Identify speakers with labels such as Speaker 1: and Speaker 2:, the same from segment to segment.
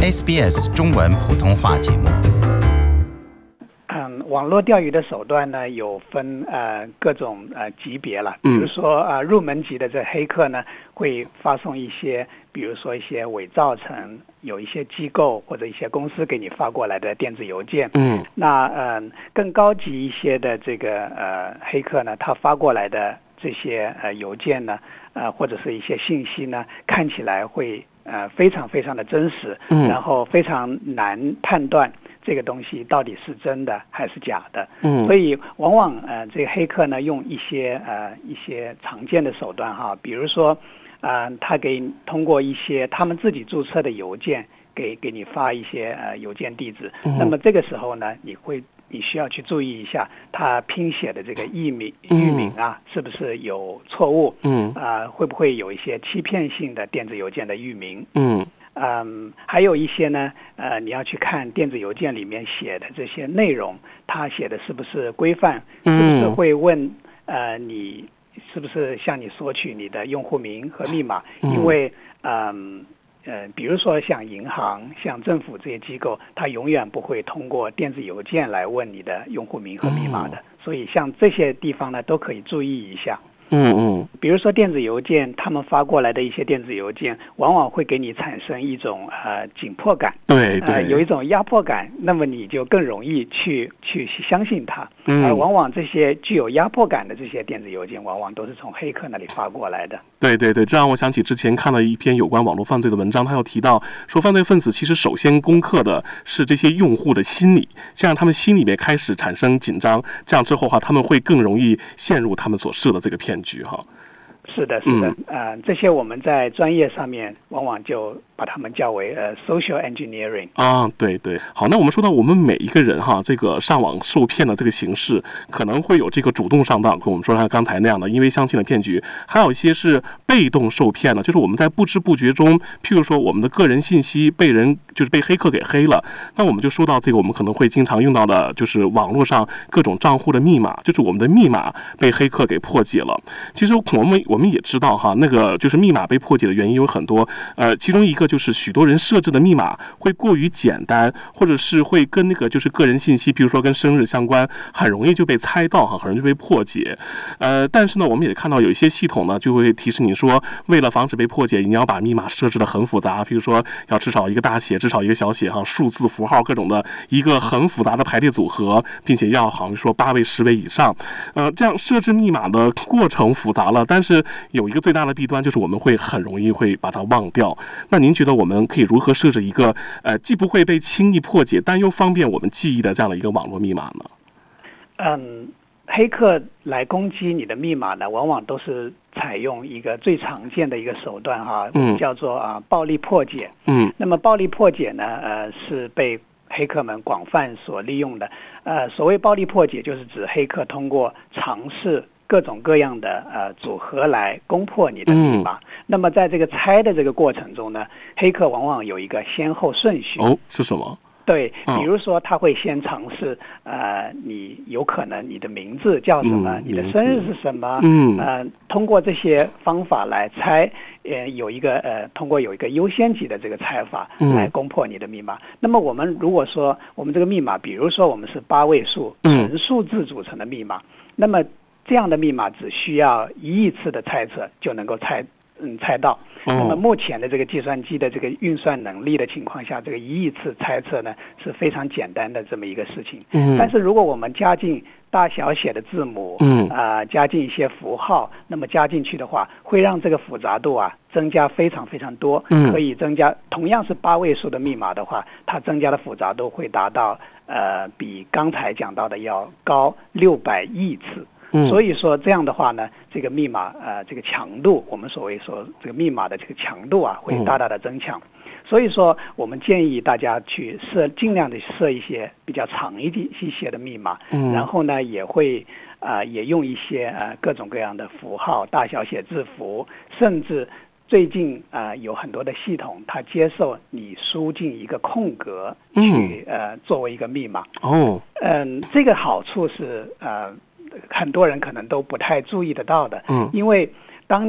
Speaker 1: SBS 中文普通话节目。
Speaker 2: 网络钓鱼的手段呢，有分各种级别了。比如说入门级的这黑客呢，会发送一些，比如说一些伪造成有一些机构或者一些公司给你发过来的电子邮件。那更高级一些的这个黑客呢，他发过来的这些邮件呢，或者是一些信息呢，看起来会非常非常的真实，然后非常难判断这个东西到底是真的还是假的。所以往往这个黑客呢，用一些常见的手段哈，比如说他通过一些他们自己注册的邮件给你发一些邮件地址。那么这个时候呢，你需要去注意一下他拼写的这个域名啊，是不是有错误？会不会有一些欺骗性的电子邮件的域名？还有一些呢，你要去看电子邮件里面写的这些内容，他写的是不是规范？是不是会问你是不是向你索取你的用户名和密码？因为比如说像银行、像政府这些机构，它永远不会通过电子邮件来问你的用户名和密码的。所以像这些地方呢，都可以注意一下。比如说电子邮件，他们发过来的一些电子邮件，往往会给你产生一种紧迫感，
Speaker 3: 对，
Speaker 2: 有一种压迫感，那么你就更容易去相信它。而往往这些具有压迫感的这些电子邮件，往往都是从黑客那里发过来的。
Speaker 3: 对，这让我想起之前看了一篇有关网络犯罪的文章，他有提到说，犯罪分子其实首先攻克的是这些用户的心理，先让他们心里面开始产生紧张，这样之后的话，他们会更容易陷入他们所设的这个骗局哈。
Speaker 2: 是的，这些我们在专业上面往往就把它们叫为social engineering。
Speaker 3: 对，好，那我们说到我们每一个人哈，这个上网受骗的这个形式，可能会有这个主动上当，跟我们说像刚才那样的因为相信的骗局，还有一些是被动受骗的，就是我们在不知不觉中，譬如说我们的个人信息被黑客给黑了，那我们就说到这个我们可能会经常用到的，就是网络上各种账户的密码，就是我们的密码被黑客给破解了。其实我们也知道哈，那个就是密码被破解的原因有很多，其中一个就是许多人设置的密码会过于简单，或者是会跟那个就是个人信息，比如说跟生日相关，很容易就被猜到哈，很容易就被破解。但是呢，我们也看到有一些系统呢，就会提示你说，为了防止被破解，你要把密码设置的很复杂，比如说要至少一个大写，至少一个小写哈，数字符号各种的一个很复杂的排列组合，并且要好像说8位、10位以上。这样设置密码的过程复杂了，但是有一个最大的弊端就是我们会很容易会把它忘掉。那您觉得我们可以如何设置一个既不会被轻易破解，但又方便我们记忆的这样的一个网络密码呢？
Speaker 2: 黑客来攻击你的密码呢，往往都是采用一个最常见的一个手段哈，叫做暴力破解。那么暴力破解呢，是被黑客们广泛所利用的。所谓暴力破解，就是指黑客通过尝试各种各样的组合来攻破你的密码。那么在这个猜的这个过程中呢，黑客往往有一个先后顺序。
Speaker 3: 是什么？
Speaker 2: 对，比如说他会先尝试你有可能你的名字叫什么，你的生日是什么，通过这些方法来猜，通过有一个优先级的这个猜法来攻破你的密码。那么我们如果说我们这个密码，比如说我们是8位数纯数字组成的密码，那么这样的密码只需要1亿次的猜测就能够猜到。那么目前的这个计算机的这个运算能力的情况下，这个1亿次猜测呢是非常简单的这么一个事情。但是如果我们加进大小写的字母，加进一些符号，那么加进去的话，会让这个复杂度增加非常非常多。可以增加，同样是8位数的密码的话，它增加的复杂度会达到比刚才讲到的要高600亿次。所以说这样的话呢，这个密码这个强度，我们所谓说这个密码的这个强度会大大的增强。所以说我们建议大家去尽量的设一些比较长一些的密码，然后呢也用一些各种各样的符号、大小写字符，甚至最近有很多的系统它接受你输进一个空格去作为一个密码。这个好处是很多人可能都不太注意得到的。因为当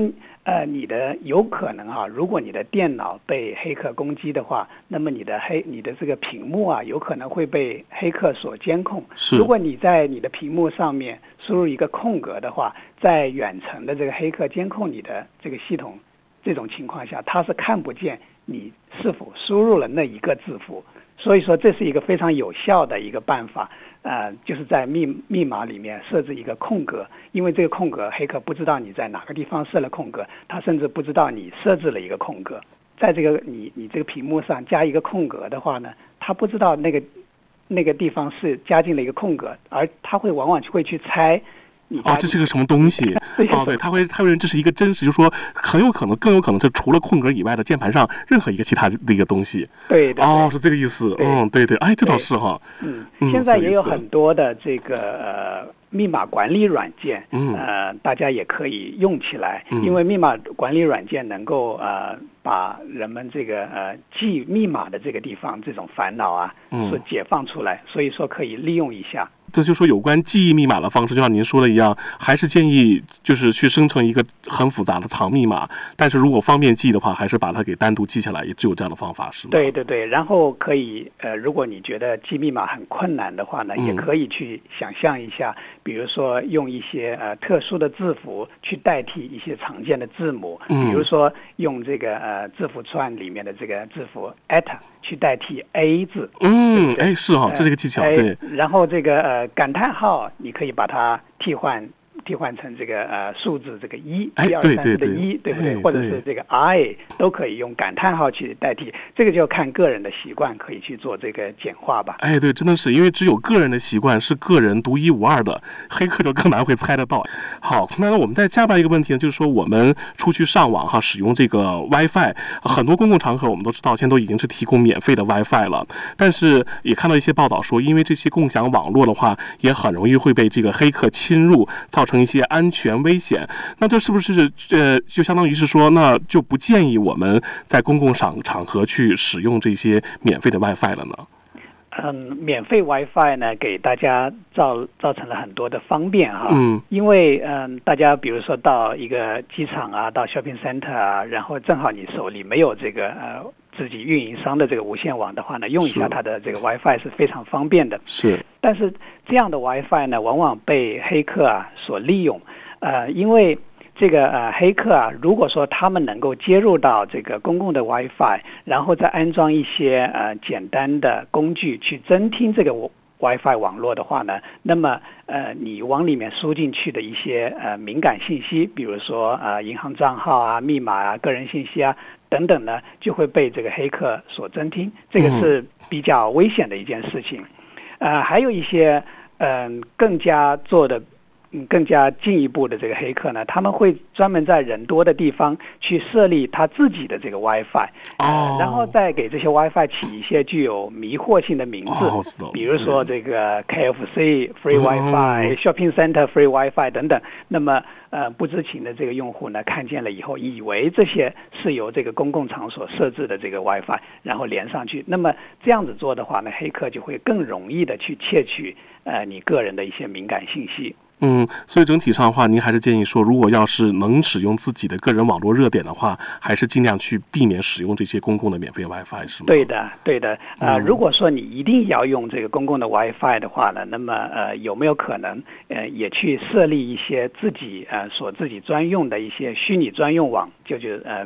Speaker 2: 你的有可能如果你的电脑被黑客攻击的话，那么你的这个屏幕有可能会被黑客所监控。如果你在你的屏幕上面输入一个空格的话，在远程的这个黑客监控你的这个系统，这种情况下，他是看不见你是否输入了那一个字符。所以说这是一个非常有效的一个办法，就是在密码里面设置一个空格，因为这个空格黑客不知道你在哪个地方设了空格，他甚至不知道你设置了一个空格。在这个你这个屏幕上加一个空格的话呢，他不知道那个地方是加进了一个空格，而他往往会去猜
Speaker 3: 这是个什么东西？对，他会认为这是一个真实，就是说更有可能是除了空格以外的键盘上任何一个其他的一个东西。
Speaker 2: 对，
Speaker 3: 是这个意思。对，这倒是哈。
Speaker 2: 现在也有很多的这个密码管理软件，大家也可以用起来，因为密码管理软件能够把人们这个记密码的这个地方这种烦恼所解放出来，所以说可以利用一下。
Speaker 3: 这就说有关记忆密码的方式，就像您说的一样，还是建议就是去生成一个很复杂的长密码，但是如果方便记的话，还是把它给单独记下来，也只有这样的方法，是吗？
Speaker 2: 对，然后可以如果你觉得记密码很困难的话呢，也可以去想象一下，比如说用一些特殊的字符去代替一些常见的字母，比如说用这个字符串里面的这个字符 at 去代替 a 字。
Speaker 3: 是这是一个技巧。对，
Speaker 2: 然后这个感叹号你可以把它替换成这个数字这个1，1、2、3、4的1，对不对？或者是这个 I 都可以用感叹号去代替，这个就看个人的习惯，可以去做这个简化吧。
Speaker 3: 对，真的是因为只有个人的习惯是个人独一无二的，黑客就更难会猜得到。好，那我们再加上一个问题呢，就是说我们出去上网使用这个 WiFi， 很多公共场合我们都知道现在都已经是提供免费的 WiFi 了，但是也看到一些报道说，因为这些共享网络的话，也很容易会被这个黑客侵入，造成一些安全危险。那这是不是就相当于是说，那就不建议我们在公共场合去使用这些免费的 WiFi 了呢？
Speaker 2: 免费 WiFi 呢，给大家造成了很多的方便因为大家比如说到一个机场到 shopping center 然后正好你手里没有这个自己运营商的这个无线网的话呢，用一下它的这个 WiFi 是非常方便的。但是这样的 WiFi 呢，往往被黑客所利用，因为这个黑客如果说他们能够接入到这个公共的 WiFi， 然后再安装一些简单的工具去侦听这个WiFi 网络的话呢，那么你往里面输进去的一些敏感信息，比如说银行账号密码个人信息等等呢，就会被这个黑客所侦听，这个是比较危险的一件事情。还有一些更加进一步的这个黑客呢，他们会专门在人多的地方去设立他自己的这个 WiFi，然后再给这些 WiFi 起一些具有迷惑性的名字，比如说这个 KFC Free WiFi、Shopping Center Free WiFi 等等。那么不知情的这个用户呢，看见了以后，以为这些是由这个公共场所设置的这个 WiFi， 然后连上去。那么这样子做的话呢，黑客就会更容易的去窃取你个人的一些敏感信息。
Speaker 3: 所以整体上的话，您还是建议说，如果要是能使用自己的个人网络热点的话，还是尽量去避免使用这些公共的免费 WiFi， 是吗？
Speaker 2: 对的。如果说你一定要用这个公共的 WiFi 的话呢，那么有没有可能也去设立一些自己专用的一些虚拟专用网，就是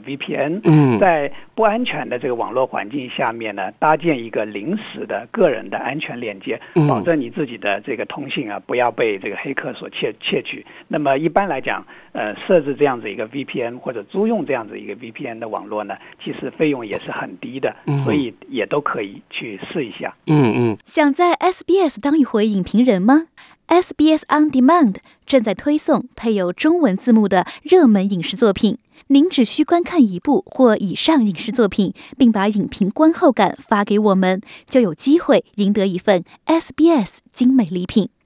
Speaker 2: VPN，在不安全的这个网络环境下面呢，搭建一个临时的个人的安全链接，保证你自己的这个通信不要被这个黑客所窃取。那么一般来讲，设置这样子一个 VPN 或者租用这样子一个 VPN 的网络呢，其实费用也是很低的，所以也都可以去试一下。
Speaker 4: 想在 SBS 当一回影评人吗？ SBS On Demand 正在推送配有中文字幕的热门影视作品，您只需观看一部或以上影视作品，并把影评观后感发给我们，就有机会赢得一份 SBS 精美礼品。